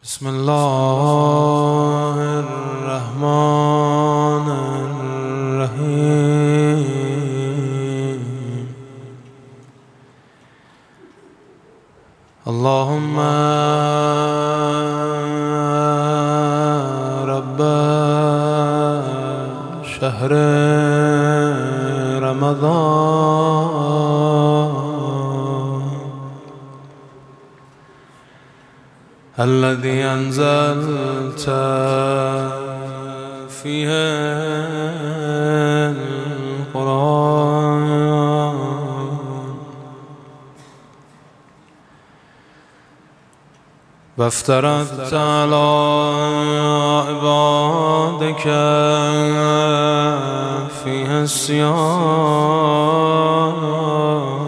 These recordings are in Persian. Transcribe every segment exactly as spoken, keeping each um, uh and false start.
بسم الله الرحمن الرحيم. اللهم رب شهر رمضان الذي أنزلت فيه القرآن وافترضت على عبادك فيه الصيام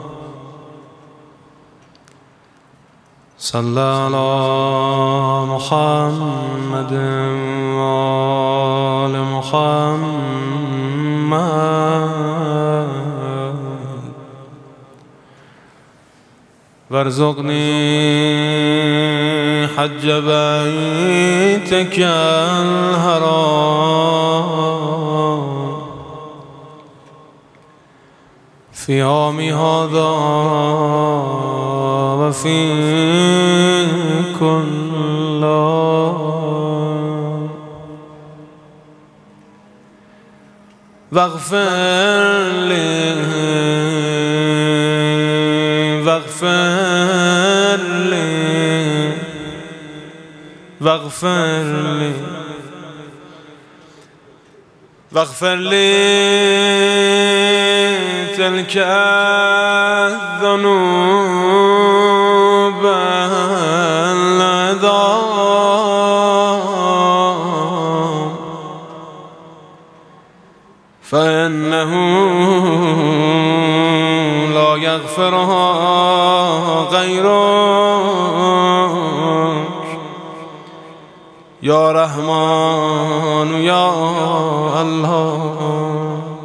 صلى على محمد وآل محمد وارزقني حج بيتك الحرام في عامي هذا وفي كل عام واغفر لي واغفر لي واغفر لي واغفر لي تلك الذنوب العظام فإنه لا يغفرها غيرك يا رحمن يا الله.